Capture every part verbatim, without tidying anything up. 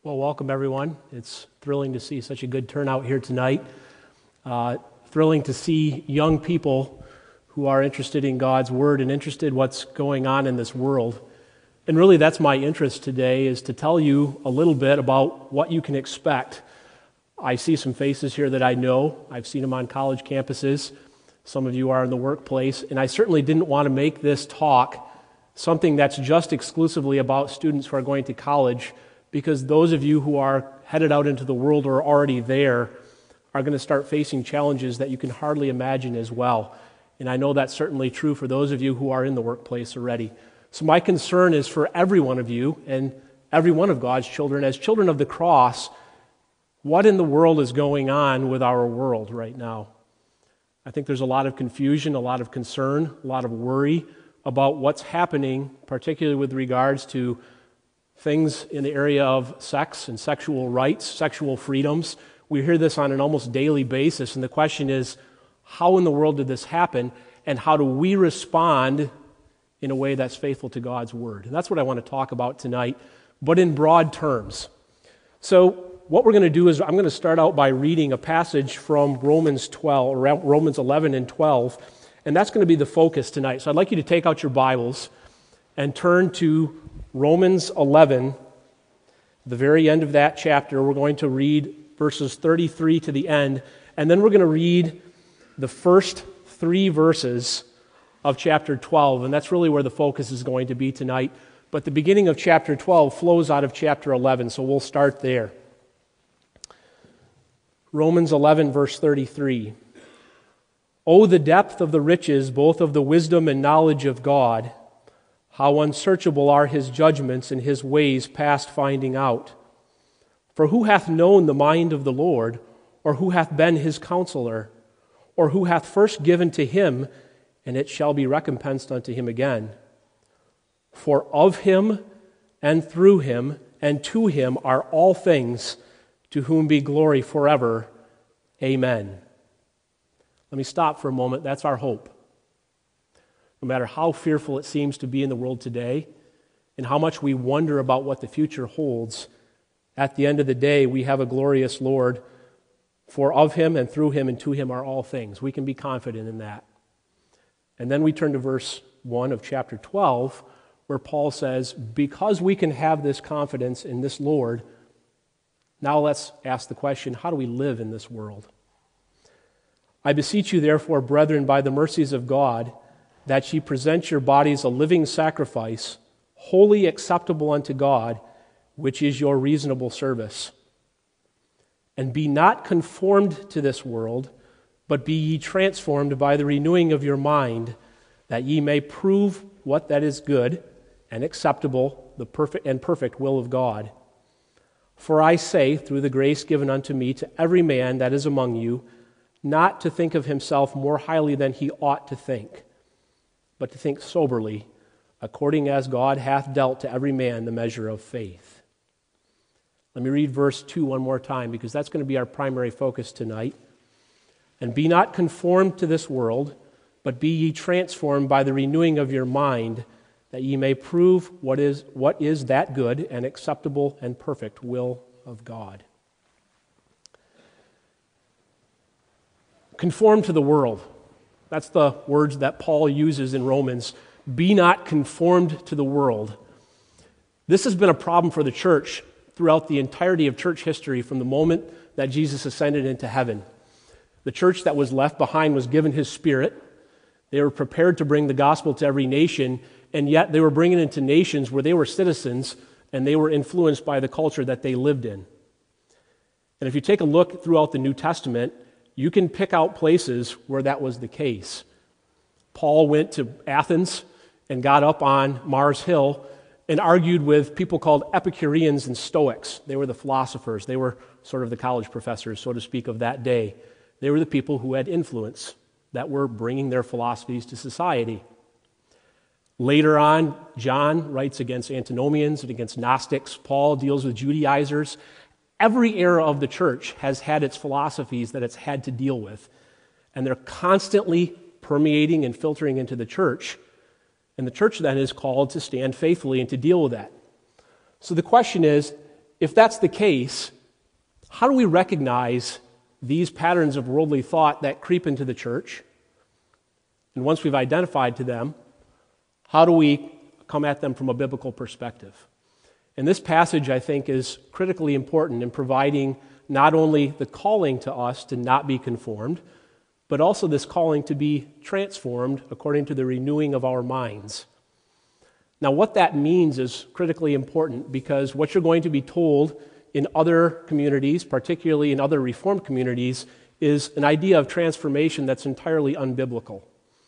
Well, welcome everyone. It's thrilling to see such a good turnout here tonight. Uh, thrilling to see young people who are interested in God's Word and interested in what's going on in this world. And really that's my interest today, is to tell you a little bit about what you can expect. I see some faces here that I know. I've seen them on college campuses. Some of you are in the workplace. And I certainly didn't want to make this talk something that's just exclusively about students who are going to college, because those of you who are headed out into the world or are already there are going to start facing challenges that you can hardly imagine as well. And I know that's certainly true for those of you who are in the workplace already. So my concern is for every one of you and every one of God's children, as children of the cross, what in the world is going on with our world right now? I think there's a lot of confusion, a lot of concern, a lot of worry about what's happening, particularly with regards to things in the area of sex and sexual rights, sexual freedoms. We hear this on an almost daily basis, and the question is, how in the world did this happen, and how do we respond in a way that's faithful to God's Word? And that's what I want to talk about tonight, but in broad terms. So what we're going to do is I'm going to start out by reading a passage from Romans twelve, Romans eleven and twelve, and that's going to be the focus tonight. So I'd like you to take out your Bibles and turn to Romans eleven, the very end of that chapter. We're going to read verses thirty-three to the end, and then we're going to read the first three verses of chapter twelve, and that's really where the focus is going to be tonight. But the beginning of chapter twelve flows out of chapter eleven, so we'll start there. Romans eleven, verse thirty-three. Oh, the depth of the riches, both of the wisdom and knowledge of God! How unsearchable are his judgments and his ways past finding out. For who hath known the mind of the Lord, or who hath been his counselor, or who hath first given to him, and it shall be recompensed unto him again? For of him, and through him, and to him are all things, to whom be glory forever. Amen. Let me stop for a moment. That's our hope. No matter how fearful it seems to be in the world today, and how much we wonder about what the future holds, at the end of the day, we have a glorious Lord. For of him and through him and to him are all things. We can be confident in that. And then we turn to verse one of chapter twelve, where Paul says, because we can have this confidence in this Lord, now let's ask the question, how do we live in this world? I beseech you, therefore, brethren, by the mercies of God, that ye present your bodies a living sacrifice, wholly acceptable unto God, which is your reasonable service. And be not conformed to this world, but be ye transformed by the renewing of your mind, that ye may prove what that is good and acceptable, the perfect and perfect will of God. For I say, through the grace given unto me, to every man that is among you, not to think of himself more highly than he ought to think, but to think soberly, according as God hath dealt to every man the measure of faith. Let me read verse two one more time, because that's going to be our primary focus tonight. And be not conformed to this world, but be ye transformed by the renewing of your mind, that ye may prove what is what is that good and acceptable and perfect will of God. Conform to the world. That's the words that Paul uses in Romans. Be not conformed to the world. This has been a problem for the church throughout the entirety of church history, from the moment that Jesus ascended into heaven. The church that was left behind was given his Spirit. They were prepared to bring the gospel to every nation, and yet they were bringing it to nations where they were citizens and they were influenced by the culture that they lived in. And if you take a look throughout the New Testament, you can pick out places where that was the case. Paul went to Athens and got up on Mars Hill and argued with people called Epicureans and Stoics. They were the philosophers. They were sort of the college professors, so to speak, of that day. They were the people who had influence, that were bringing their philosophies to society. Later on, John writes against antinomians and against Gnostics. Paul deals with Judaizers. Every era of the church has had its philosophies that it's had to deal with, and they're constantly permeating and filtering into the church, and the church then is called to stand faithfully and to deal with that. So the question is, if that's the case, how do we recognize these patterns of worldly thought that creep into the church? And once we've identified to them, how do we come at them from a biblical perspective? And this passage, I think, is critically important in providing not only the calling to us to not be conformed, but also this calling to be transformed according to the renewing of our minds. Now, what that means is critically important, because what you're going to be told in other communities, particularly in other Reformed communities, is an idea of transformation that's entirely unbiblical.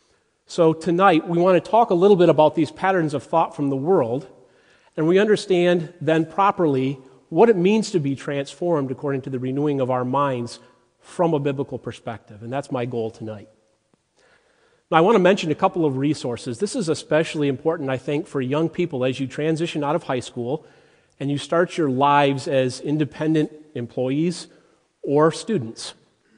So tonight, we want to talk a little bit about these patterns of thought from the world, and we understand then properly what it means to be transformed according to the renewing of our minds from a biblical perspective. And that's my goal tonight. Now, I want to mention a couple of resources. This is especially important, I think, for young people as you transition out of high school and you start your lives as independent employees or students.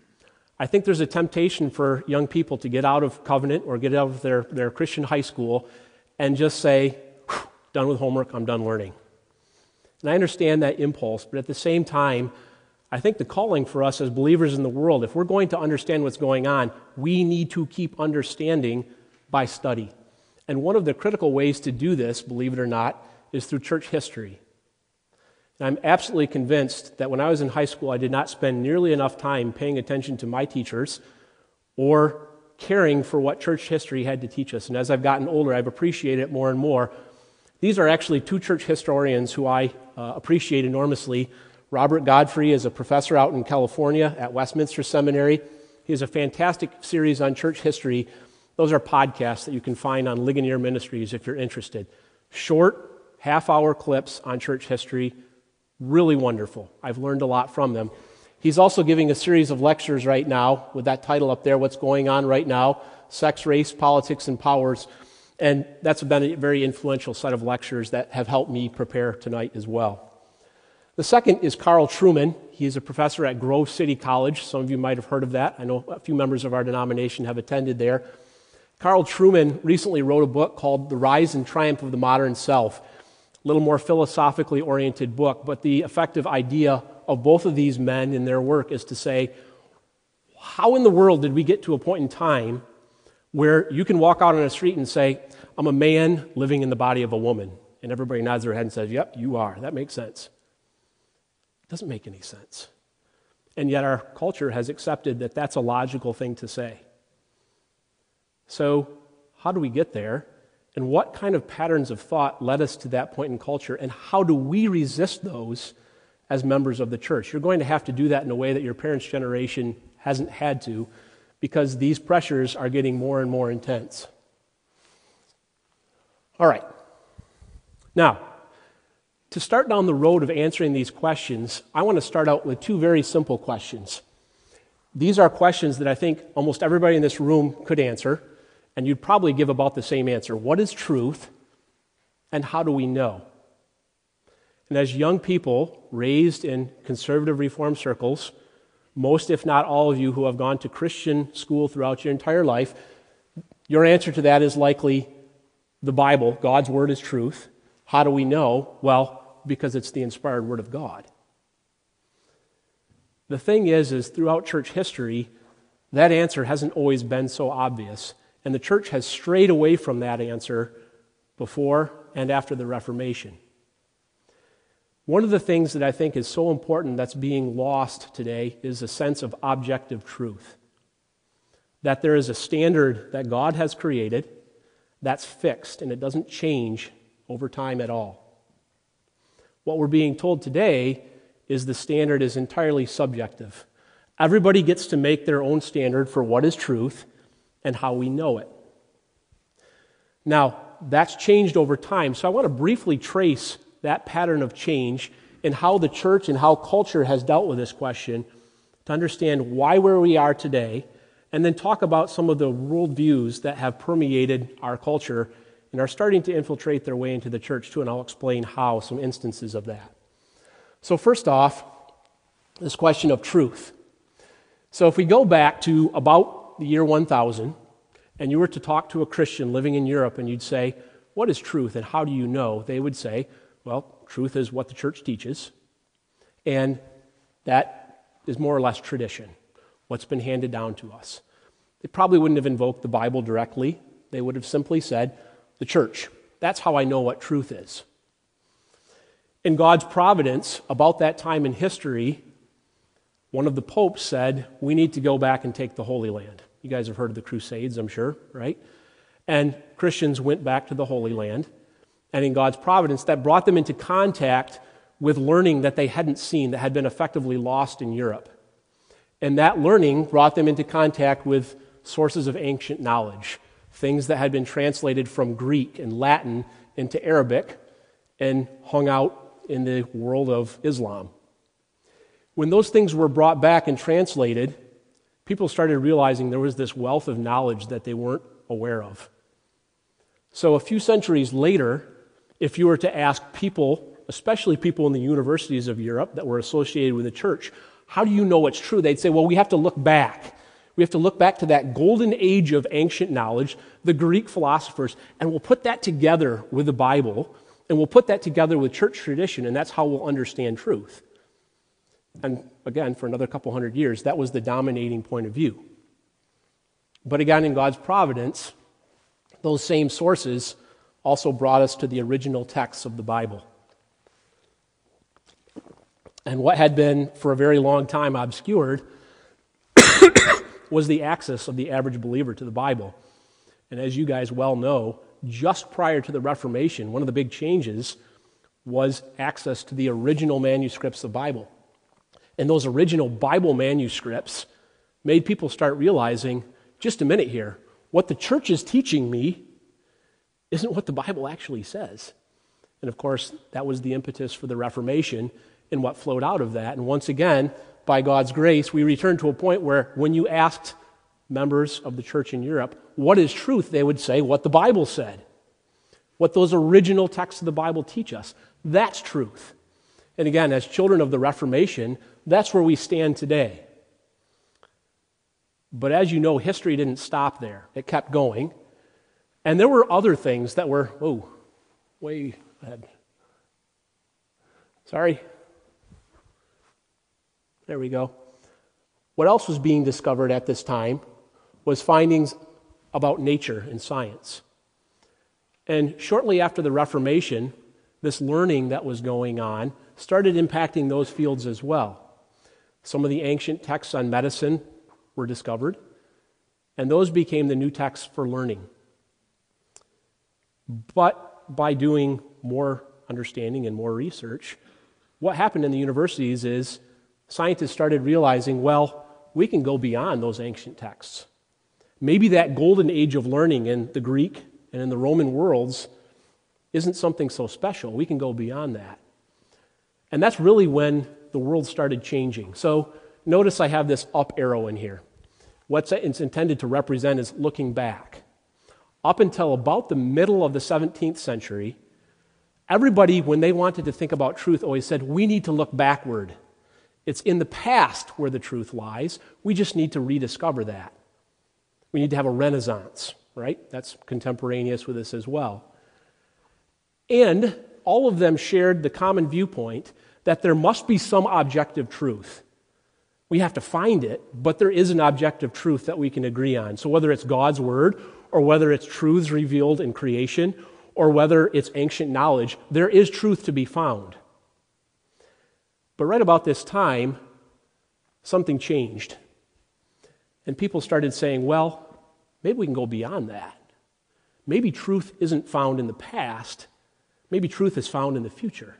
I think there's a temptation for young people to get out of Covenant or get out of their, their Christian high school and just say, done with homework, I'm done learning. And I understand that impulse, but at the same time, I think the calling for us as believers in the world, if we're going to understand what's going on, we need to keep understanding by study. And one of the critical ways to do this, believe it or not, is through church history. And I'm absolutely convinced that when I was in high school, I did not spend nearly enough time paying attention to my teachers or caring for what church history had to teach us. And as I've gotten older, I've appreciated it more and more. These are actually two church historians who I uh, appreciate enormously. Robert Godfrey is a professor out in California at Westminster Seminary. He has a fantastic series on church history. Those are podcasts that you can find on Ligonier Ministries if you're interested. Short, half-hour clips on church history. Really wonderful. I've learned a lot from them. He's also giving a series of lectures right now with that title up there, What's Going On Right Now, Sex, Race, Politics, and Powers. And that's been a very influential set of lectures that have helped me prepare tonight as well. The second is Carl Trueman. He is a professor at Grove City College. Some of you might have heard of that. I know a few members of our denomination have attended there. Carl Trueman recently wrote a book called The Rise and Triumph of the Modern Self, a little more philosophically oriented book, but the effective idea of both of these men in their work is to say, how in the world did we get to a point in time where you can walk out on a street and say, I'm a man living in the body of a woman, and everybody nods their head and says, yep, you are. That makes sense. It doesn't make any sense. And yet our culture has accepted that that's a logical thing to say. So how do we get there? And what kind of patterns of thought led us to that point in culture? And how do we resist those as members of the church? You're going to have to do that in a way that your parents' generation hasn't had to, because these pressures are getting more and more intense. All right. Now, to start down the road of answering these questions, I want to start out with two very simple questions. These are questions that I think almost everybody in this room could answer, and you'd probably give about the same answer. What is truth, and how do we know? And as young people raised in conservative Reformed circles, most, if not all of you who have gone to Christian school throughout your entire life, your answer to that is likely the Bible. God's Word is truth. How do we know? Well, because it's the inspired Word of God. The thing is, is throughout church history, that answer hasn't always been so obvious, and the church has strayed away from that answer before and after the Reformation. One of the things that I think is so important that's being lost today is a sense of objective truth. That there is a standard that God has created that's fixed, and it doesn't change over time at all. What we're being told today is the standard is entirely subjective. Everybody gets to make their own standard for what is truth and how we know it. Now, that's changed over time, so I want to briefly trace that pattern of change and how the church and how culture has dealt with this question to understand why where we are today, and then talk about some of the worldviews that have permeated our culture and are starting to infiltrate their way into the church too, and I'll explain how, some instances of that. So first off, this question of truth. So if we go back to about the year one thousand, and you were to talk to a Christian living in Europe, and you'd say, what is truth and how do you know? They would say, well, truth is what the church teaches. And that is more or less tradition, what's been handed down to us. They probably wouldn't have invoked the Bible directly. They would have simply said, the church. That's how I know what truth is. In God's providence, about that time in history, one of the popes said, we need to go back and take the Holy Land. You guys have heard of the Crusades, I'm sure, right? And Christians went back to the Holy Land. And in God's providence, that brought them into contact with learning that they hadn't seen, that had been effectively lost in Europe. And that learning brought them into contact with sources of ancient knowledge, things that had been translated from Greek and Latin into Arabic and hung out in the world of Islam. When those things were brought back and translated, people started realizing there was this wealth of knowledge that they weren't aware of. So a few centuries later, if you were to ask people, especially people in the universities of Europe that were associated with the church, how do you know it's true? They'd say, well, we have to look back. We have to look back to that golden age of ancient knowledge, the Greek philosophers, and we'll put that together with the Bible, and we'll put that together with church tradition, and that's how we'll understand truth. And again, for another couple hundred years, that was the dominating point of view. But again, in God's providence, those same sources also brought us to the original texts of the Bible. And what had been for a very long time obscured was the access of the average believer to the Bible. And as you guys well know, just prior to the Reformation, one of the big changes was access to the original manuscripts of the Bible. And those original Bible manuscripts made people start realizing, just a minute here, what the church is teaching me isn't what the Bible actually says. And of course, that was the impetus for the Reformation and what flowed out of that. And once again, by God's grace, we return to a point where when you asked members of the church in Europe, what is truth? They would say what the Bible said. What those original texts of the Bible teach us. That's truth. And again, as children of the Reformation, that's where we stand today. But as you know, history didn't stop there. It kept going. And there were other things that were, oh, way ahead. Sorry. There we go. What else was being discovered at this time was findings about nature and science. And shortly after the Reformation, this learning that was going on started impacting those fields as well. Some of the ancient texts on medicine were discovered, and those became the new texts for learning. But by doing more understanding and more research, what happened in the universities is scientists started realizing, well, we can go beyond those ancient texts. Maybe that golden age of learning in the Greek and in the Roman worlds isn't something so special. We can go beyond that. And that's really when the world started changing. So notice I have this up arrow in here. What it's intended to represent is looking back. Up until about the middle of the seventeenth century, everybody, when they wanted to think about truth, always said, we need to look backward. It's in the past where the truth lies. We just need to rediscover that. We need to have a renaissance, right? That's contemporaneous with this as well. And all of them shared the common viewpoint that there must be some objective truth. We have to find it, but there is an objective truth that we can agree on. So whether it's God's word, or whether it's truths revealed in creation, or whether it's ancient knowledge, there is truth to be found. But right about this time, something changed. And people started saying, well, maybe we can go beyond that. Maybe truth isn't found in the past. Maybe truth is found in the future.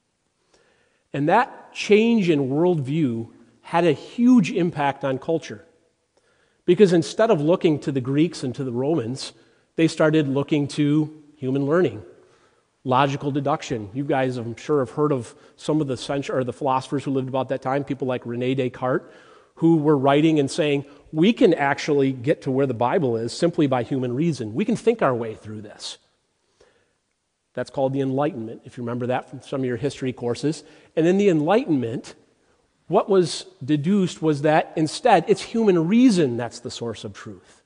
And that change in worldview had a huge impact on culture. Because instead of looking to the Greeks and to the Romans, they started looking to human learning, logical deduction. You guys, I'm sure, have heard of some of the cent- or the philosophers who lived about that time, people like René Descartes, who were writing and saying, we can actually get to where the Bible is simply by human reason. We can think our way through this. That's called the Enlightenment, if you remember that from some of your history courses. And in the Enlightenment, what was deduced was that instead it's human reason that's the source of truth.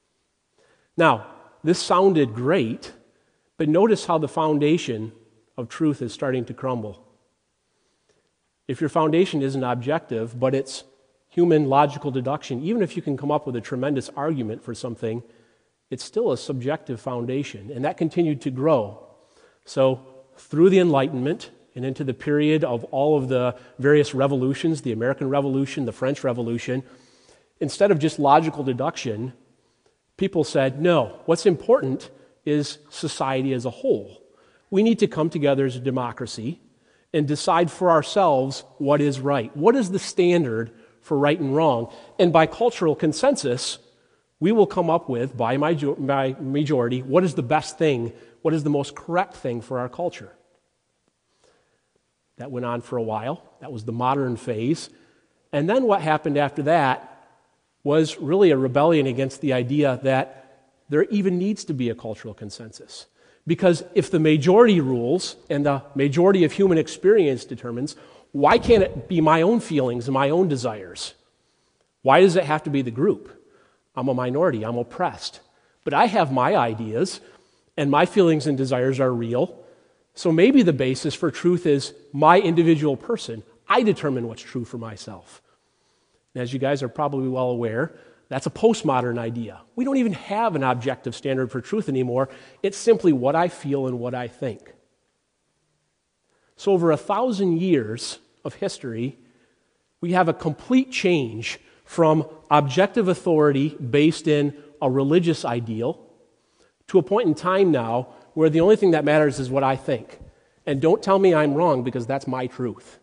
Now, this sounded great, but notice how the foundation of truth is starting to crumble. If your foundation isn't objective, but it's human logical deduction, even if you can come up with a tremendous argument for something, it's still a subjective foundation, and that continued to grow. So through the Enlightenment and into the period of all of the various revolutions, the American Revolution, the French Revolution, instead of just logical deduction, people said, no, what's important is society as a whole. We need to come together as a democracy and decide for ourselves what is right. What is the standard for right and wrong? And by cultural consensus, we will come up with, by majority, what is the best thing, what is the most correct thing for our culture. That went on for a while. That was the modern phase. And then what happened after that was really a rebellion against the idea that there even needs to be a cultural consensus. Because if the majority rules and the majority of human experience determines, why can't it be my own feelings and my own desires? Why does it have to be the group? I'm a minority, I'm oppressed. But I have my ideas, and my feelings and desires are real. So maybe the basis for truth is my individual person. I determine what's true for myself. And as you guys are probably well aware, that's a postmodern idea. We don't even have an objective standard for truth anymore. It's simply what I feel and what I think. So over a thousand years of history, we have a complete change from objective authority based in a religious ideal to a point in time now where the only thing that matters is what I think. And don't tell me I'm wrong, because that's my truth.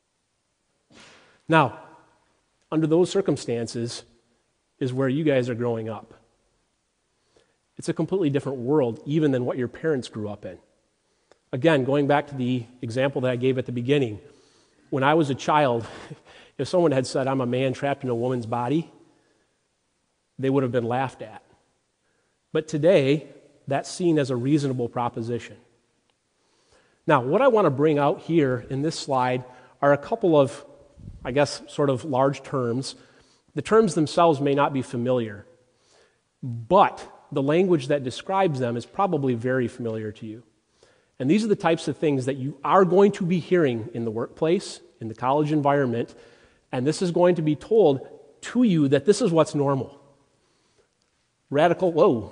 Now, under those circumstances is where you guys are growing up. It's a completely different world even than what your parents grew up in. Again, going back to the example that I gave at the beginning, when I was a child, if someone had said, I'm a man trapped in a woman's body, they would have been laughed at. But today, that's seen as a reasonable proposition. Now, what I want to bring out here in this slide are a couple of, I guess, sort of large terms. The terms themselves may not be familiar, but the language that describes them is probably very familiar to you. And these are the types of things that you are going to be hearing in the workplace, in the college environment, and this is going to be told to you that this is what's normal. Radical, whoa.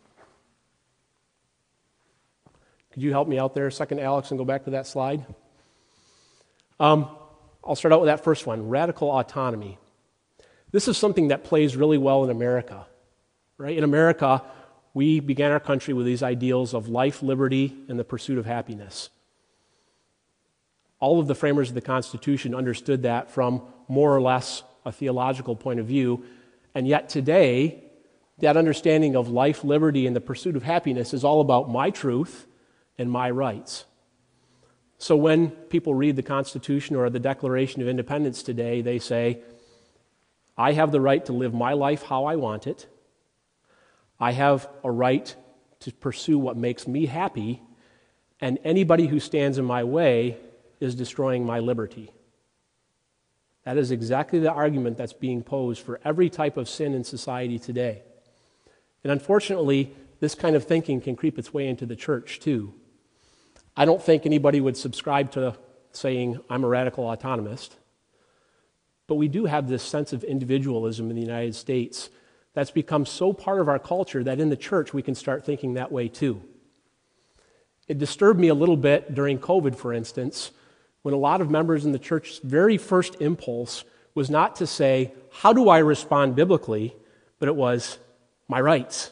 Could you help me out there a second, Alex, and go back to that slide? Um, I'll start out with that first one, radical autonomy. This is something that plays really well in America, right? In America, we began our country with these ideals of life, liberty, and the pursuit of happiness. All of the framers of the Constitution understood that from more or less a theological point of view, and yet today, that understanding of life, liberty, and the pursuit of happiness is all about my truth and my rights. So when people read the Constitution or the Declaration of Independence today, they say, I have the right to live my life how I want it. I have a right to pursue what makes me happy, and anybody who stands in my way is destroying my liberty. That is exactly the argument that's being posed for every type of sin in society today. And unfortunately, this kind of thinking can creep its way into the church too. I don't think anybody would subscribe to saying, I'm a radical autonomist, but we do have this sense of individualism in the United States that's become so part of our culture that in the church we can start thinking that way too. It disturbed me a little bit during COVID, for instance, when a lot of members in the church's very first impulse was not to say, how do I respond biblically, but it was, my rights.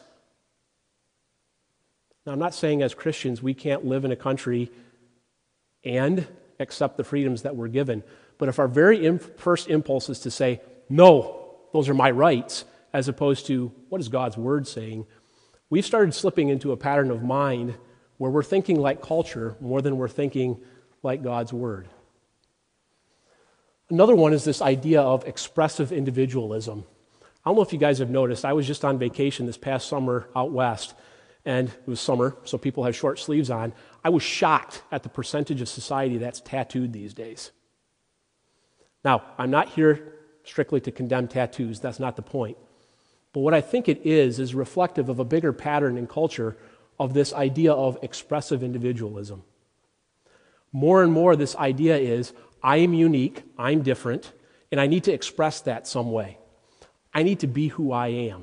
Now, I'm not saying as Christians we can't live in a country and accept the freedoms that we're given, but if our very imp- first impulse is to say, no, those are my rights, as opposed to, what is God's word saying, we've started slipping into a pattern of mind where we're thinking like culture more than we're thinking like God's word. Another one is this idea of expressive individualism. I don't know if you guys have noticed, I was just on vacation this past summer out west, and it was summer, so people have short sleeves on. I was shocked at the percentage of society that's tattooed these days. Now, I'm not here strictly to condemn tattoos, that's not the point. But what I think it is, is reflective of a bigger pattern in culture of this idea of expressive individualism. More and more, this idea is, I am unique, I'm different, and I need to express that some way. I need to be who I am.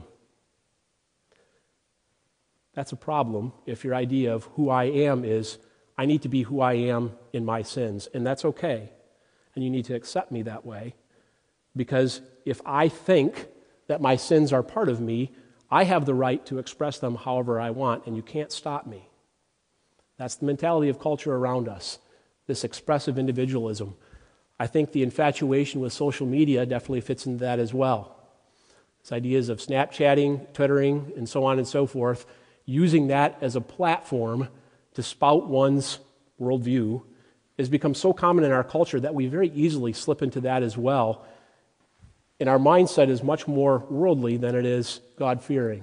That's a problem if your idea of who I am is, I need to be who I am in my sins, and that's okay. And you need to accept me that way, because if I think that my sins are part of me, I have the right to express them however I want, and you can't stop me. That's the mentality of culture around us, this expressive individualism. I think the infatuation with social media definitely fits into that as well. These ideas of Snapchatting, Twittering, and so on and so forth, using that as a platform to spout one's worldview has become so common in our culture that we very easily slip into that as well. And our mindset is much more worldly than it is God-fearing.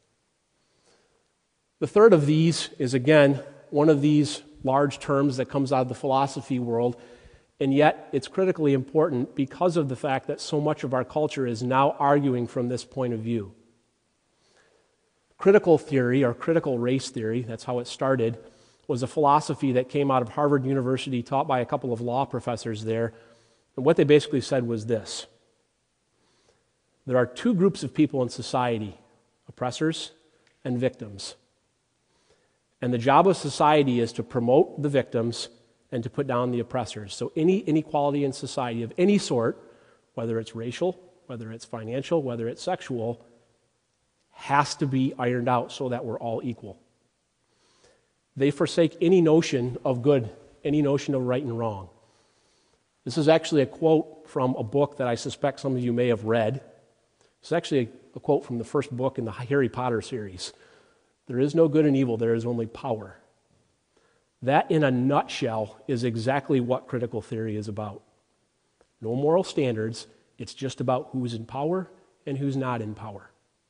The third of these is, again, one of these large terms that comes out of the philosophy world, and yet it's critically important because of the fact that so much of our culture is now arguing from this point of view. Critical theory, or critical race theory, that's how it started, was a philosophy that came out of Harvard University, taught by a couple of law professors there. And what they basically said was this: there are two groups of people in society, oppressors and victims. And the job of society is to promote the victims and to put down the oppressors. So any inequality in society of any sort, whether it's racial, whether it's financial, whether it's sexual, has to be ironed out so that we're all equal. They forsake any notion of good, any notion of right and wrong. This is actually a quote from a book that I suspect some of you may have read. It's actually a, a quote from the first book in the Harry Potter series. There is no good and evil, there is only power. That, in a nutshell, is exactly what critical theory is about. No moral standards, it's just about who's in power and who's not in power.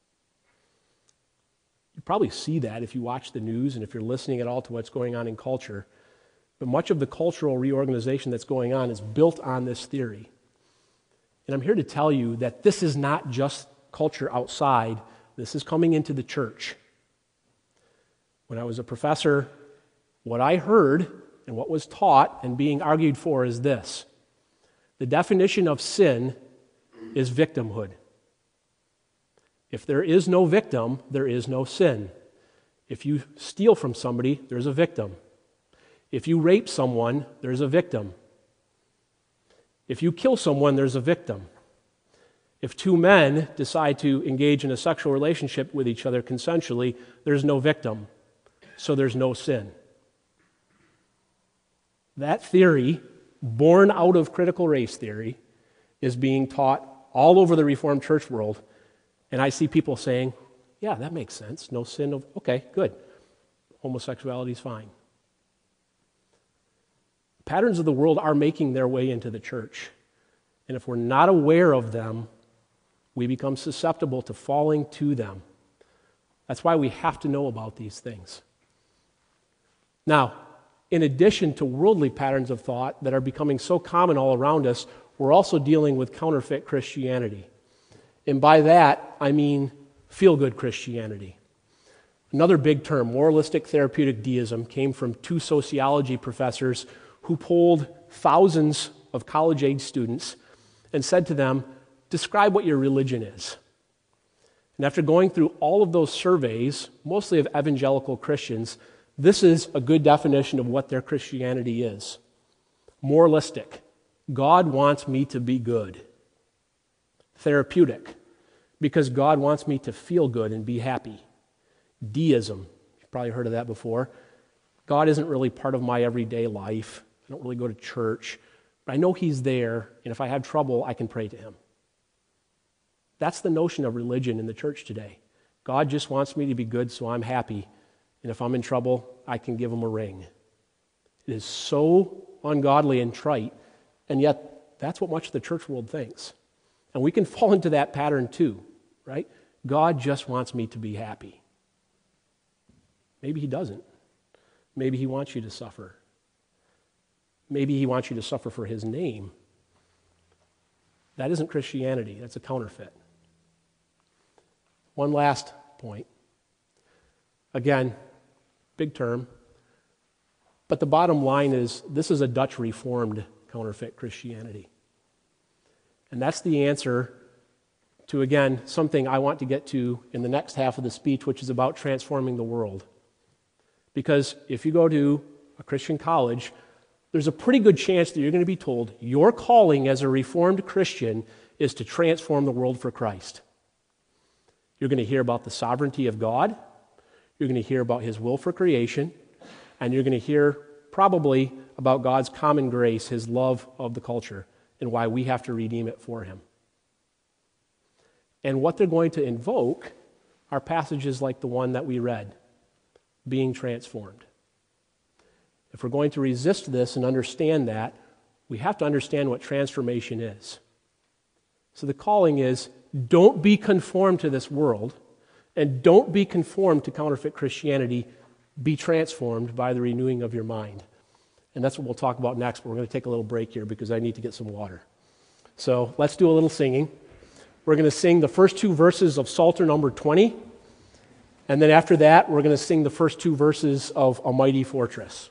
You probably see that if you watch the news and if you're listening at all to what's going on in culture. But much of the cultural reorganization that's going on is built on this theory. And I'm here to tell you that this is not just culture outside, this is coming into the church. When I was a professor, what I heard and what was taught and being argued for is this: the definition of sin is victimhood. If there is no victim, there is no sin. If you steal from somebody, there's a victim. If you rape someone, there's a victim. If you kill someone, there's a victim. If two men decide to engage in a sexual relationship with each other consensually, there's no victim, so there's no sin. That theory, born out of critical race theory, is being taught all over the Reformed church world. And I see people saying, yeah, that makes sense. No sin. Of, okay, good. Homosexuality is fine. Patterns of the world are making their way into the church. And if we're not aware of them, we become susceptible to falling to them. That's why we have to know about these things. Now, in addition to worldly patterns of thought that are becoming so common all around us, we're also dealing with counterfeit Christianity. And by that, I mean feel-good Christianity. Another big term, moralistic therapeutic deism, came from two sociology professors who polled thousands of college-age students and said to them, describe what your religion is. And after going through all of those surveys, mostly of evangelical Christians, this is a good definition of what their Christianity is. Moralistic. God wants me to be good. Therapeutic, because God wants me to feel good and be happy. Deism, you've probably heard of that before. God isn't really part of my everyday life. I don't really go to church, but I know He's there, and if I have trouble, I can pray to Him. That's the notion of religion in the church today. God just wants me to be good, so I'm happy, and if I'm in trouble, I can give Him a ring. It is so ungodly and trite, and yet that's what much of the church world thinks. And we can fall into that pattern too, right? God just wants me to be happy. Maybe He doesn't. Maybe He wants you to suffer. Maybe He wants you to suffer for His name. That isn't Christianity. That's a counterfeit. One last point. Again, big term. But the bottom line is this is a Dutch Reformed counterfeit Christianity. And that's the answer to, again, something I want to get to in the next half of the speech, which is about transforming the world. Because if you go to a Christian college, there's a pretty good chance that you're going to be told your calling as a Reformed Christian is to transform the world for Christ. You're going to hear about the sovereignty of God, you're going to hear about His will for creation, and you're going to hear probably about God's common grace, His love of the culture, and why we have to redeem it for Him. And what they're going to invoke are passages like the one that we read, being transformed. If we're going to resist this and understand that, we have to understand what transformation is. So the calling is, don't be conformed to this world, and don't be conformed to counterfeit Christianity. Be transformed by the renewing of your mind. And that's what we'll talk about next, but we're going to take a little break here because I need to get some water. So let's do a little singing. We're going to sing the first two verses of Psalter number twenty, and then after that, we're going to sing the first two verses of A Mighty Fortress.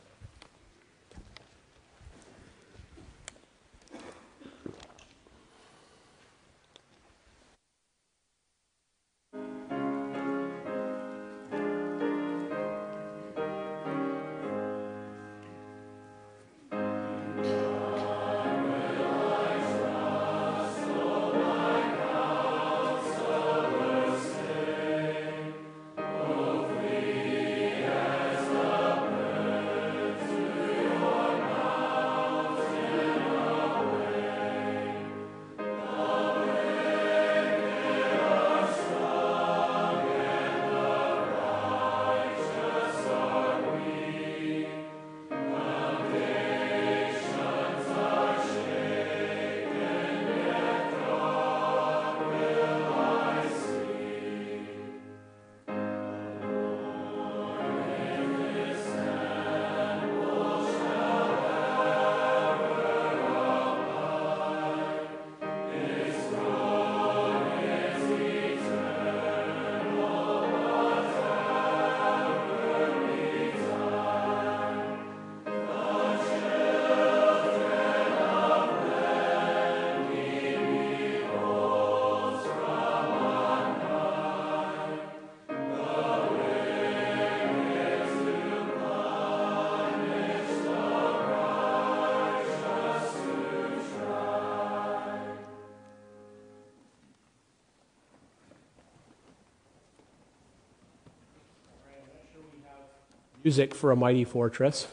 Music for A Mighty Fortress.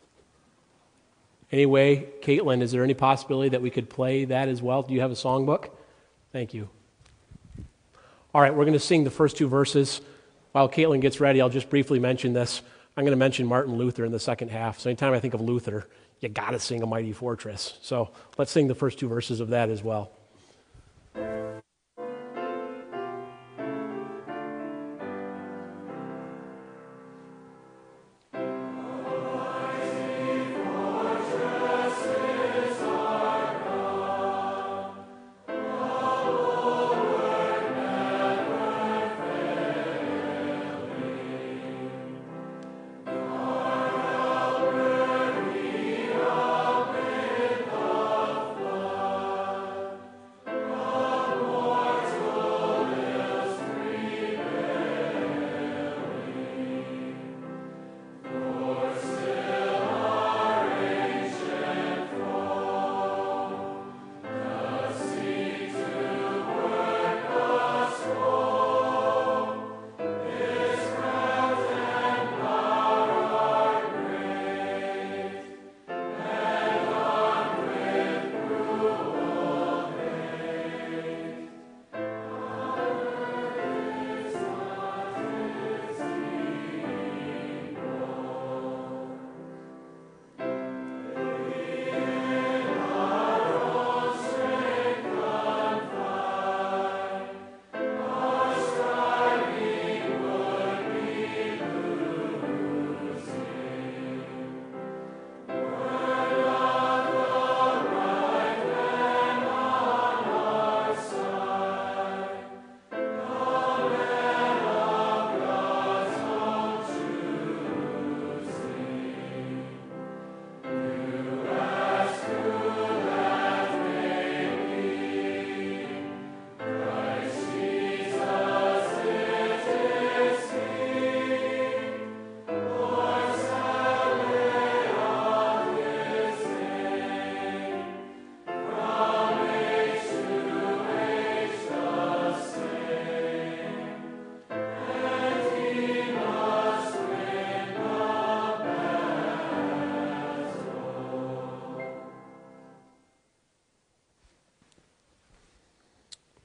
Anyway, Caitlin, is there any possibility that we could play that as well? Do you have a songbook? Thank you. All right, we're going to sing the first two verses. While Caitlin gets ready, I'll just briefly mention this. I'm going to mention Martin Luther in the second half. So anytime I think of Luther, you got to sing A Mighty Fortress. So let's sing the first two verses of that as well.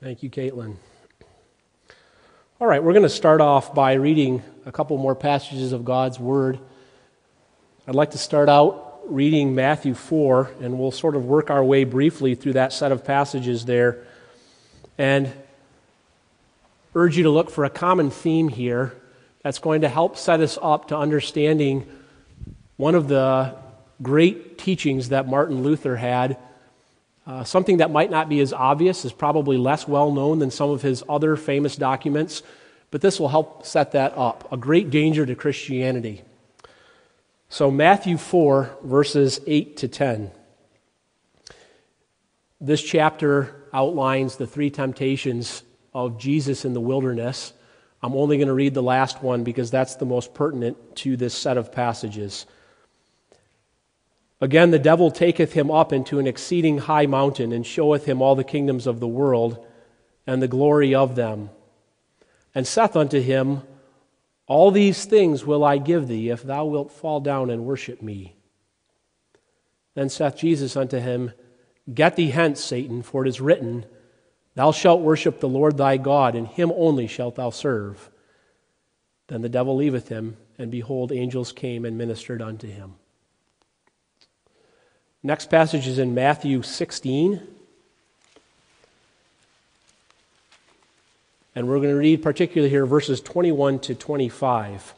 Thank you, Caitlin. All right, we're going to start off by reading a couple more passages of God's Word. I'd like to start out reading Matthew four, and we'll sort of work our way briefly through that set of passages there, and urge you to look for a common theme here that's going to help set us up to understanding one of the great teachings that Martin Luther had. Uh, something that might not be as obvious, is probably less well known than some of his other famous documents, but this will help set that up. A great danger to Christianity. So Matthew four, verses eight to ten. This chapter outlines the three temptations of Jesus in the wilderness. I'm only going to read the last one because that's the most pertinent to this set of passages. Again, the devil taketh him up into an exceeding high mountain, and showeth him all the kingdoms of the world, and the glory of them. And saith unto him, All these things will I give thee, if thou wilt fall down and worship me. Then saith Jesus unto him, Get thee hence, Satan, for it is written, Thou shalt worship the Lord thy God, and him only shalt thou serve. Then the devil leaveth him, and behold, angels came and ministered unto him. Next passage is in Matthew sixteen. And we're going to read particularly here verses twenty-one to twenty-five.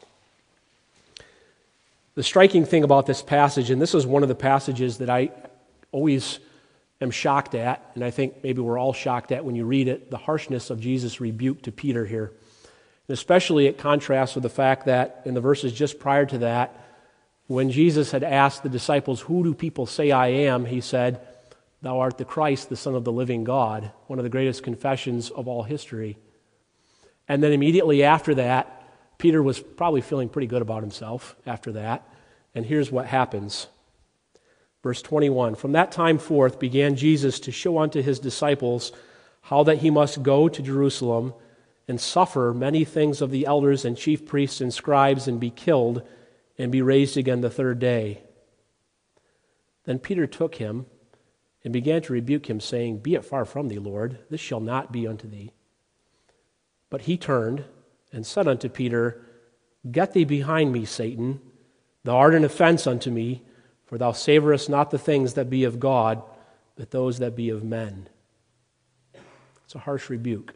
The striking thing about this passage, and this is one of the passages that I always am shocked at, and I think maybe we're all shocked at when you read it, the harshness of Jesus' rebuke to Peter here. And especially it contrasts with the fact that in the verses just prior to that, when Jesus had asked the disciples, Who do people say I am? He said, Thou art the Christ, the Son of the living God, one of the greatest confessions of all history. And then immediately after that, Peter was probably feeling pretty good about himself after that. And here's what happens. Verse twenty-one, From that time forth began Jesus to show unto his disciples how that he must go to Jerusalem and suffer many things of the elders and chief priests and scribes and be killed, and be raised again the third day. Then Peter took him and began to rebuke him, saying, Be it far from thee, Lord, this shall not be unto thee. But he turned and said unto Peter, Get thee behind me, Satan. Thou art an offense unto me, for thou savorest not the things that be of God, but those that be of men. It's a harsh rebuke.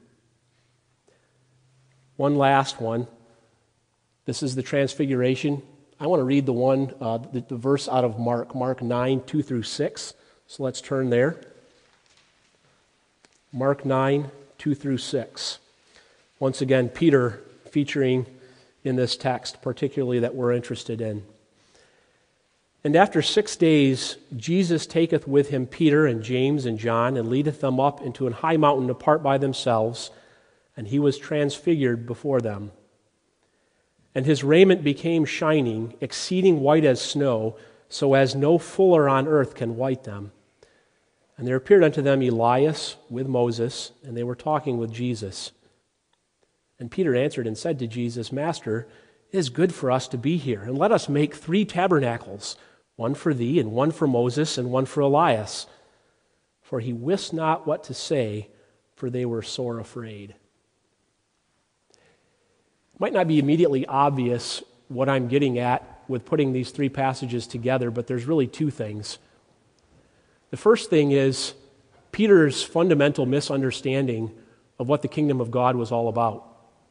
One last one. This is the transfiguration. I want to read the one, uh, the, the verse out of Mark, Mark nine, two through six. So let's turn there. Mark nine, two through six. Once again, Peter featuring in this text, particularly that we're interested in. And after six days, Jesus taketh with him Peter and James and John, and leadeth them up into an high mountain apart by themselves, and he was transfigured before them. And his raiment became shining, exceeding white as snow, so as no fuller on earth can white them. And there appeared unto them Elias with Moses, and they were talking with Jesus. And Peter answered and said to Jesus, Master, it is good for us to be here, and let us make three tabernacles, one for thee, and one for Moses, and one for Elias. For he wist not what to say, for they were sore afraid. Might not be immediately obvious what I'm getting at with putting these three passages together, but there's really two things. The first thing is Peter's fundamental misunderstanding of what the kingdom of God was all about.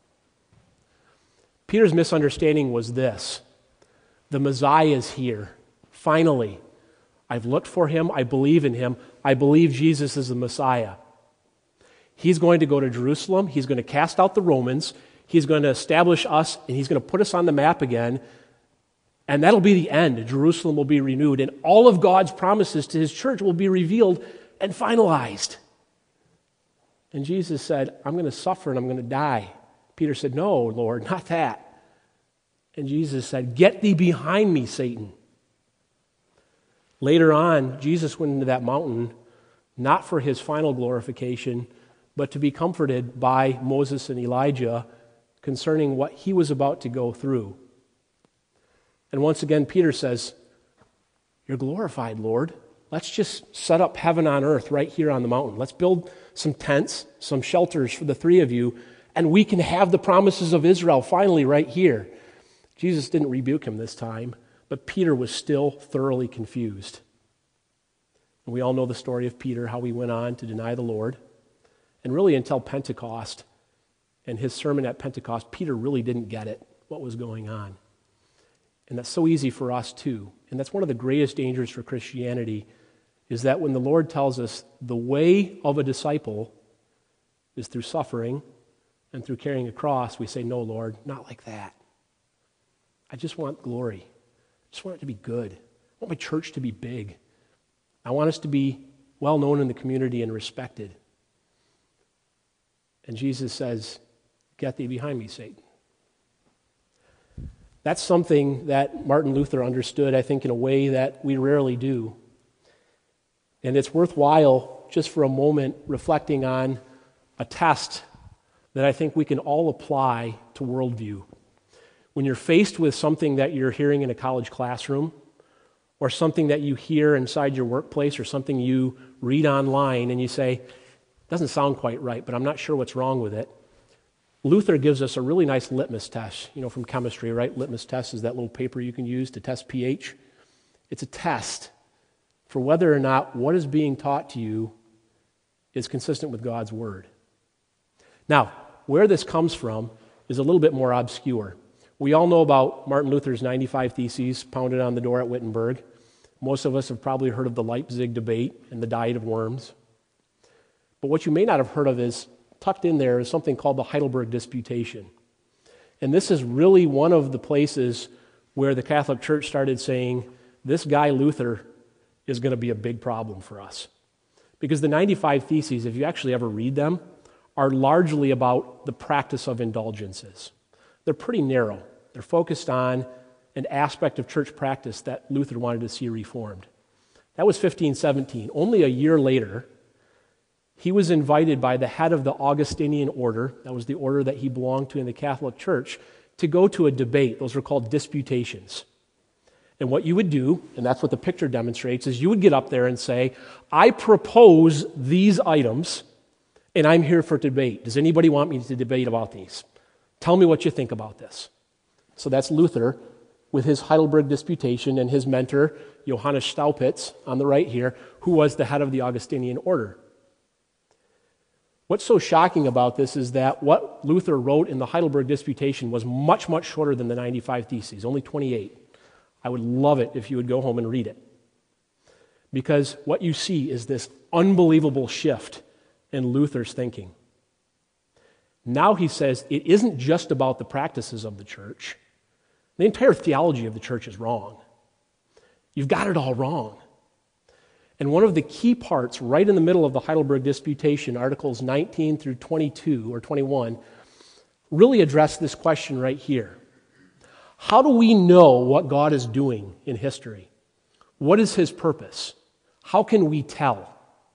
Peter's misunderstanding was this: the Messiah is here. Finally, I've looked for him. I believe in him. I believe Jesus is the Messiah. He's going to go to Jerusalem. He's going to cast out the Romans. He's going to establish us, and he's going to put us on the map again. And that'll be the end. Jerusalem will be renewed, and all of God's promises to his church will be revealed and finalized. And Jesus said, I'm going to suffer and I'm going to die. Peter said, No, Lord, not that. And Jesus said, Get thee behind me, Satan. Later on, Jesus went into that mountain, not for his final glorification, but to be comforted by Moses and Elijah concerning what he was about to go through. And once again, Peter says, You're glorified, Lord. Let's just set up heaven on earth right here on the mountain. Let's build some tents, some shelters for the three of you, and we can have the promises of Israel finally right here. Jesus didn't rebuke him this time, but Peter was still thoroughly confused. And we all know the story of Peter, how he went on to deny the Lord. And really until Pentecost and his sermon at Pentecost, Peter really didn't get it, what was going on. And that's so easy for us too. And that's one of the greatest dangers for Christianity, is that when the Lord tells us the way of a disciple is through suffering and through carrying a cross, we say, no, Lord, not like that. I just want glory. I just want it to be good. I want my church to be big. I want us to be well known in the community and respected. And Jesus says, get thee behind me, Satan. That's something that Martin Luther understood, I think, in a way that we rarely do. And it's worthwhile just for a moment reflecting on a test that I think we can all apply to worldview. When you're faced with something that you're hearing in a college classroom, or something that you hear inside your workplace, or something you read online, and you say, doesn't sound quite right, but I'm not sure what's wrong with it. Luther gives us a really nice litmus test, you know, from chemistry, right? Litmus test is that little paper you can use to test pH. It's a test for whether or not what is being taught to you is consistent with God's Word. Now, where this comes from is a little bit more obscure. We all know about Martin Luther's ninety-five Theses pounded on the door at Wittenberg. Most of us have probably heard of the Leipzig debate and the diet of worms. But what you may not have heard of is, tucked in there is something called the Heidelberg Disputation. And this is really one of the places where the Catholic Church started saying, this guy Luther is going to be a big problem for us. Because the ninety-five Theses, if you actually ever read them, are largely about the practice of indulgences. They're pretty narrow. They're focused on an aspect of church practice that Luther wanted to see reformed. That was fifteen seventeen. Only a year later, he was invited by the head of the Augustinian order, that was the order that he belonged to in the Catholic Church, to go to a debate. Those were called disputations. And what you would do, and that's what the picture demonstrates, is you would get up there and say, I propose these items, and I'm here for debate. Does anybody want me to debate about these? Tell me what you think about this. So that's Luther with his Heidelberg Disputation and his mentor, Johannes Staupitz, on the right here, who was the head of the Augustinian order. What's so shocking about this is that what Luther wrote in the Heidelberg Disputation was much, much shorter than the ninety-five Theses, only twenty-eight. I would love it if you would go home and read it. Because what you see is this unbelievable shift in Luther's thinking. Now he says it isn't just about the practices of the church. The entire theology of the church is wrong. You've got it all wrong. And one of the key parts right in the middle of the Heidelberg Disputation, Articles nineteen through twenty-two or twenty-one, really address this question right here. How do we know what God is doing in history? What is his purpose? How can we tell?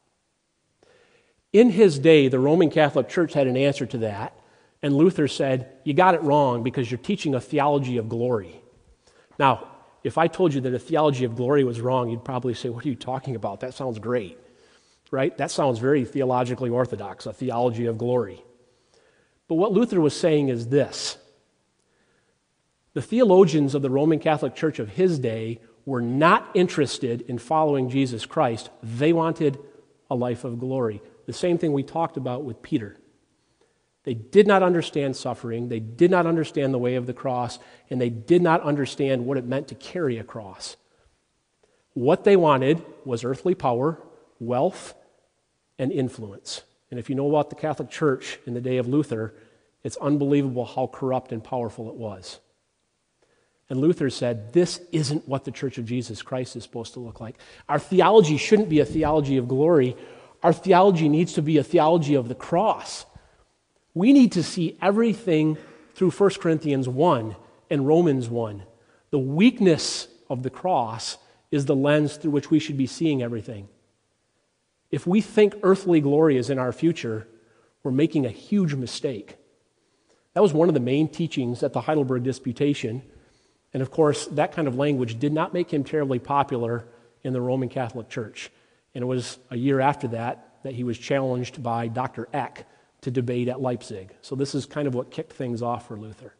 In his day, the Roman Catholic Church had an answer to that, and Luther said, you got it wrong because you're teaching a theology of glory. Now, if I told you that a theology of glory was wrong, you'd probably say, what are you talking about? That sounds great, right? That sounds very theologically orthodox, a theology of glory. But what Luther was saying is this. The theologians of the Roman Catholic Church of his day were not interested in following Jesus Christ. They wanted a life of glory. The same thing we talked about with Peter. They did not understand suffering, they did not understand the way of the cross, and they did not understand what it meant to carry a cross. What they wanted was earthly power, wealth, and influence. And if you know about the Catholic Church in the day of Luther, it's unbelievable how corrupt and powerful it was. And Luther said, this isn't what the Church of Jesus Christ is supposed to look like. Our theology shouldn't be a theology of glory. Our theology needs to be a theology of the cross. We need to see everything through First Corinthians one and Romans one. The weakness of the cross is the lens through which we should be seeing everything. If we think earthly glory is in our future, we're making a huge mistake. That was one of the main teachings at the Heidelberg Disputation. And of course, that kind of language did not make him terribly popular in the Roman Catholic Church. And it was a year after that that he was challenged by Doctor Eck to debate at Leipzig. So this is kind of what kicked things off for Luther.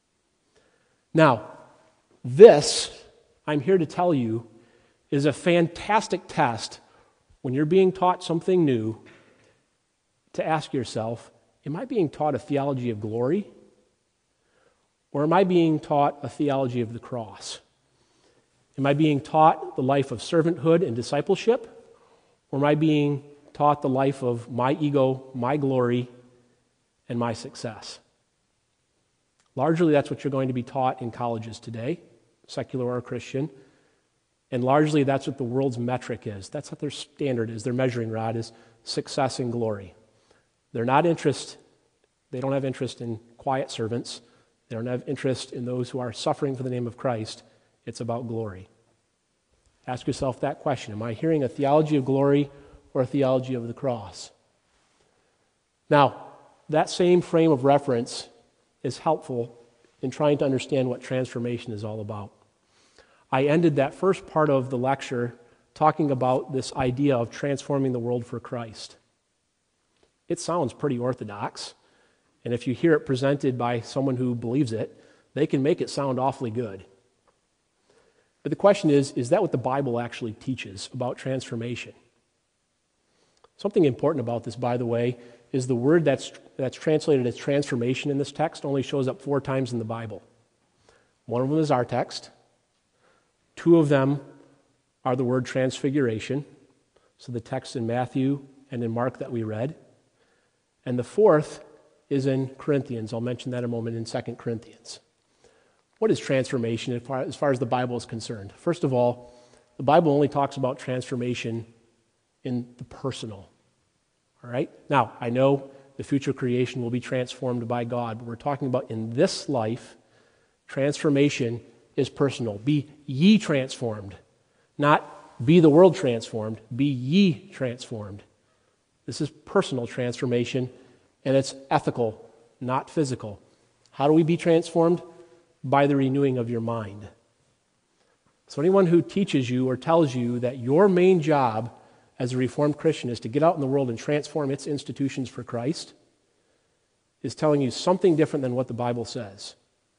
Now, this, I'm here to tell you, is a fantastic test when you're being taught something new to ask yourself, am I being taught a theology of glory? Or am I being taught a theology of the cross? Am I being taught the life of servanthood and discipleship? Or am I being taught the life of my ego, my glory, and my success? Largely, that's what you're going to be taught in colleges today, secular or Christian. And largely, that's what the world's metric is. That's what their standard is. Their measuring rod is success and glory. They're not interest, they don't have interest in quiet servants. They don't have interest in those who are suffering for the name of Christ. It's about glory. Ask yourself that question. Am I hearing a theology of glory or a theology of the cross? Now, that same frame of reference is helpful in trying to understand what transformation is all about. I ended that first part of the lecture talking about this idea of transforming the world for Christ. It sounds pretty orthodox, and if you hear it presented by someone who believes it, they can make it sound awfully good. But the question is, is that what the Bible actually teaches about transformation? Something important about this, by the way, is the word that's, that's translated as transformation in this text only shows up four times in the Bible. One of them is our text. Two of them are the word transfiguration, so the text in Matthew and in Mark that we read. And the fourth is in Corinthians. I'll mention that in a moment in Second Corinthians. What is transformation as far, as far as the Bible is concerned? First of all, the Bible only talks about transformation in the personal. All right? Now, I know the future creation will be transformed by God, but we're talking about in this life, transformation is personal. Be ye transformed. Not be the world transformed. Be ye transformed. This is personal transformation, and it's ethical, not physical. How do we be transformed? By the renewing of your mind. So anyone who teaches you or tells you that your main job as a Reformed Christian is to get out in the world and transform its institutions for Christ is telling you something different than what the Bible says.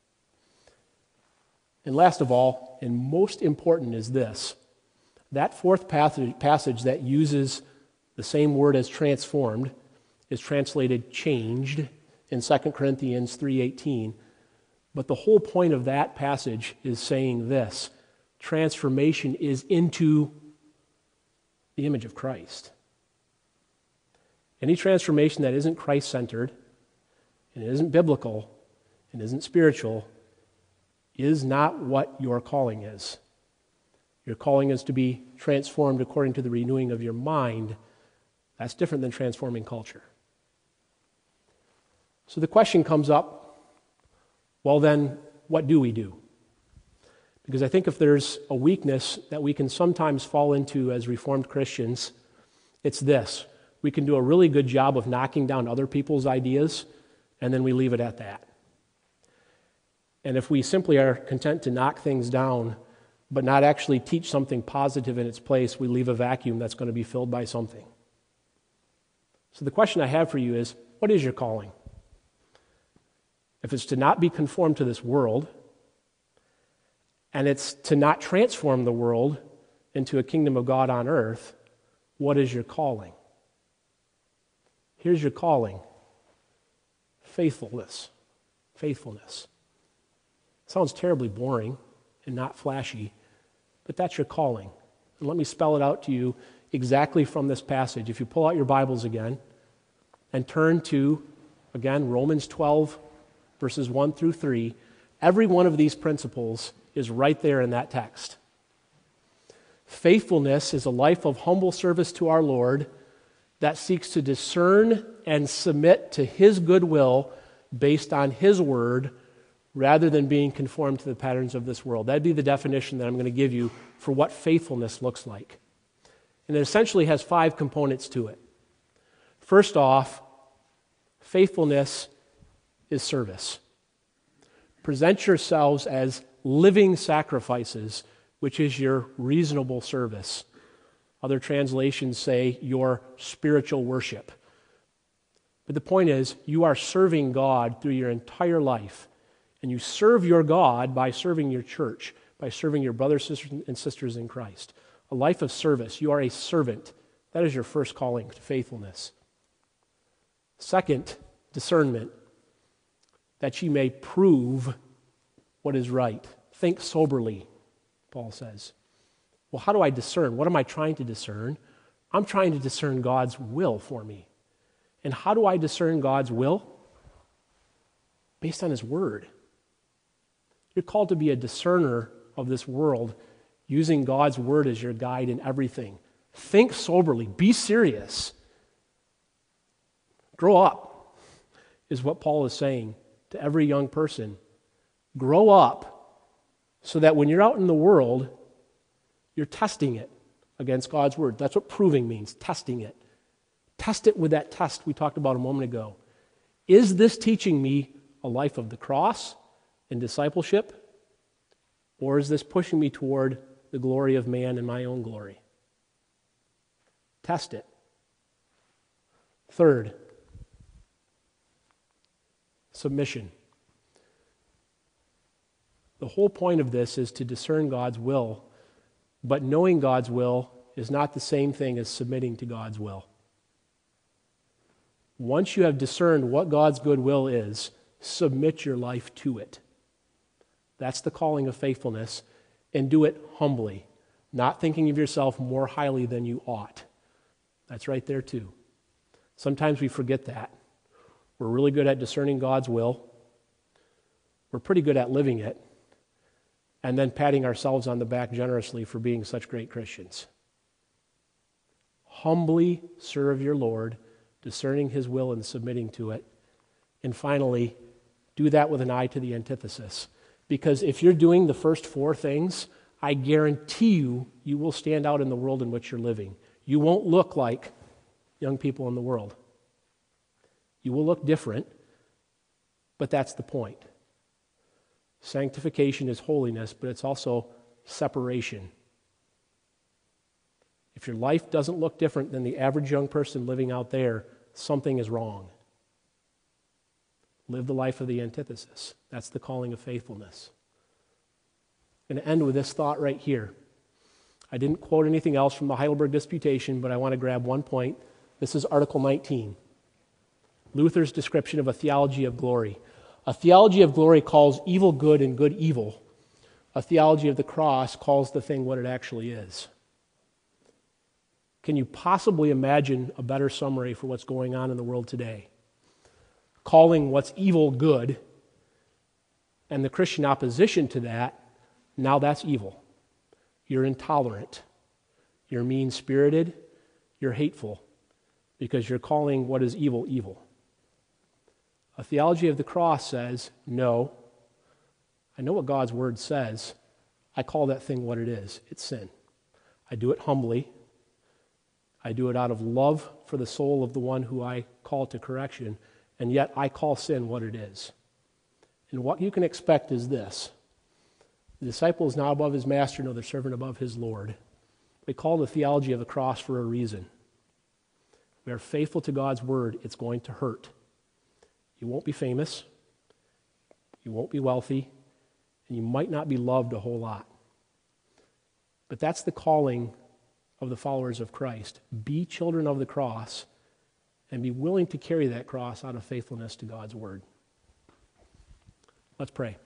And last of all, and most important is this, that fourth passage, passage that uses the same word as transformed is translated changed in Second Corinthians three eighteen. But the whole point of that passage is saying this: transformation is into the image of Christ. Any transformation that isn't Christ-centered, and isn't biblical, and isn't spiritual, is not what your calling is. Your calling is to be transformed according to the renewing of your mind. That's different than transforming culture. So the question comes up, well then, what do we do? Because I think if there's a weakness that we can sometimes fall into as Reformed Christians, it's this. We can do a really good job of knocking down other people's ideas, and then we leave it at that. And if we simply are content to knock things down, but not actually teach something positive in its place, we leave a vacuum that's going to be filled by something. So the question I have for you is, what is your calling? If it's to not be conformed to this world, and it's to not transform the world into a kingdom of God on earth, what is your calling? Here's your calling. Faithfulness. Faithfulness. Sounds terribly boring and not flashy, but that's your calling. And let me spell it out to you exactly from this passage. If you pull out your Bibles again and turn to, again, Romans twelve, verses one through three, every one of these principles is right there in that text. Faithfulness is a life of humble service to our Lord that seeks to discern and submit to His good will based on His word rather than being conformed to the patterns of this world. That'd be the definition that I'm going to give you for what faithfulness looks like. And it essentially has five components to it. First off, faithfulness is service. Present yourselves as living sacrifices, which is your reasonable service. Other translations say your spiritual worship. But the point is, you are serving God through your entire life. And you serve your God by serving your church, by serving your brothers, sisters, and sisters in Christ. A life of service. You are a servant. That is your first calling to faithfulness. Second, discernment. That ye may prove what is right. Think soberly, Paul says. Well, how do I discern? What am I trying to discern? I'm trying to discern God's will for me. And how do I discern God's will? Based on His Word. You're called to be a discerner of this world, using God's Word as your guide in everything. Think soberly. Be serious. Grow up, is what Paul is saying to every young person. Grow up so that when you're out in the world, you're testing it against God's Word. That's what proving means, testing it. Test it with that test we talked about a moment ago. Is this teaching me a life of the cross and discipleship? Or is this pushing me toward the glory of man and my own glory? Test it. Third, submission. The whole point of this is to discern God's will, but knowing God's will is not the same thing as submitting to God's will. Once you have discerned what God's good will is, submit your life to it. That's the calling of faithfulness, and do it humbly, not thinking of yourself more highly than you ought. That's right there too. Sometimes we forget that. We're really good at discerning God's will. We're pretty good at living it, and then patting ourselves on the back generously for being such great Christians. Humbly serve your Lord, discerning His will and submitting to it. And finally, do that with an eye to the antithesis. Because if you're doing the first four things, I guarantee you, you will stand out in the world in which you're living. You won't look like young people in the world. You will look different, but that's the point. Sanctification is holiness, but it's also separation. If your life doesn't look different than the average young person living out there, something is wrong. Live the life of the antithesis. That's the calling of faithfulness. I'm going to end with this thought right here. I didn't quote anything else from the Heidelberg Disputation, but I want to grab one point. This is Article nineteen. Luther's description of a theology of glory. A theology of glory calls evil good and good evil. A theology of the cross calls the thing what it actually is. Can you possibly imagine a better summary for what's going on in the world today? Calling what's evil good, and the Christian opposition to that, now that's evil. You're intolerant. You're mean-spirited. You're hateful, because you're calling what is evil, evil. A theology of the cross says, no, I know what God's Word says. I call that thing what it is. It's sin. I do it humbly. I do it out of love for the soul of the one who I call to correction, and yet I call sin what it is. And what you can expect is this. The disciple is not above his master, nor the servant above his Lord. We call the theology of the cross for a reason. We are faithful to God's Word. It's going to hurt. You won't be famous. You won't be wealthy. And you might not be loved a whole lot. But that's the calling of the followers of Christ. Be children of the cross and be willing to carry that cross out of faithfulness to God's Word. Let's pray.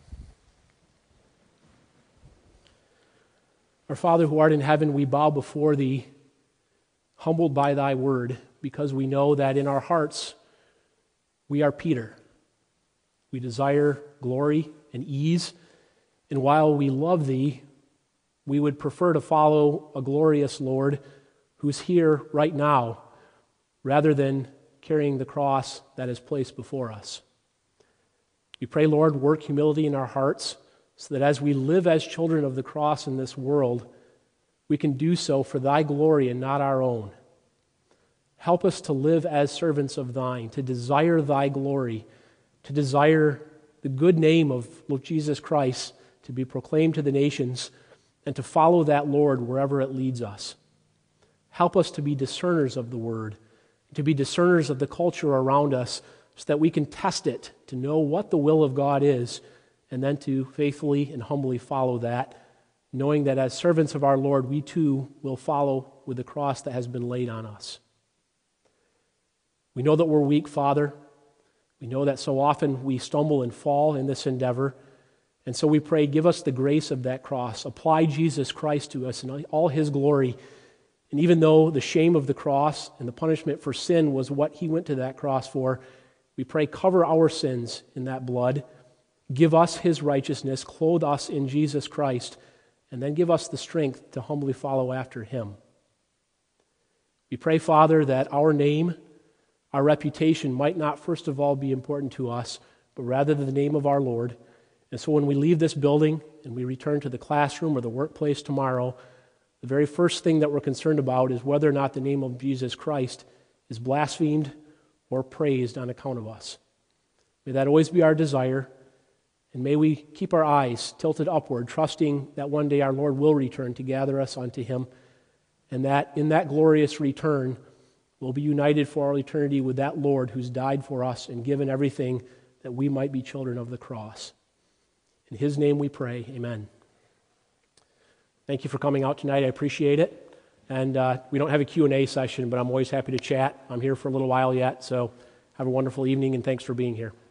Our Father who art in heaven, we bow before Thee, humbled by Thy Word, because we know that in our hearts we are Peter. We desire glory and ease, and while we love Thee, we would prefer to follow a glorious Lord who's here right now, rather than carrying the cross that is placed before us. We pray, Lord, work humility in our hearts, so that as we live as children of the cross in this world, we can do so for Thy glory and not our own. Help us to live as servants of Thine, to desire Thy glory, to desire the good name of Lord Jesus Christ to be proclaimed to the nations, and to follow that Lord wherever it leads us. Help us to be discerners of the Word, to be discerners of the culture around us, so that we can test it, to know what the will of God is, and then to faithfully and humbly follow that, knowing that as servants of our Lord, we too will follow with the cross that has been laid on us. We know that we're weak, Father. We know that so often we stumble and fall in this endeavor, and so we pray, give us the grace of that cross. Apply Jesus Christ to us in all His glory. And even though the shame of the cross and the punishment for sin was what He went to that cross for, we pray, cover our sins in that blood, give us His righteousness, clothe us in Jesus Christ, and then give us the strength to humbly follow after Him. We pray, Father, that our name, our reputation might not first of all be important to us, but rather the name of our Lord. And so when we leave this building and we return to the classroom or the workplace tomorrow, the very first thing that we're concerned about is whether or not the name of Jesus Christ is blasphemed or praised on account of us. May that always be our desire, and may we keep our eyes tilted upward, trusting that one day our Lord will return to gather us unto Him, and that in that glorious return, we'll be united for all eternity with that Lord who's died for us and given everything that we might be children of the cross. In His name we pray, amen. Thank you for coming out tonight. I appreciate it. And uh, we don't have a Q and A session, but I'm always happy to chat. I'm here for a little while yet, so have a wonderful evening, and thanks for being here.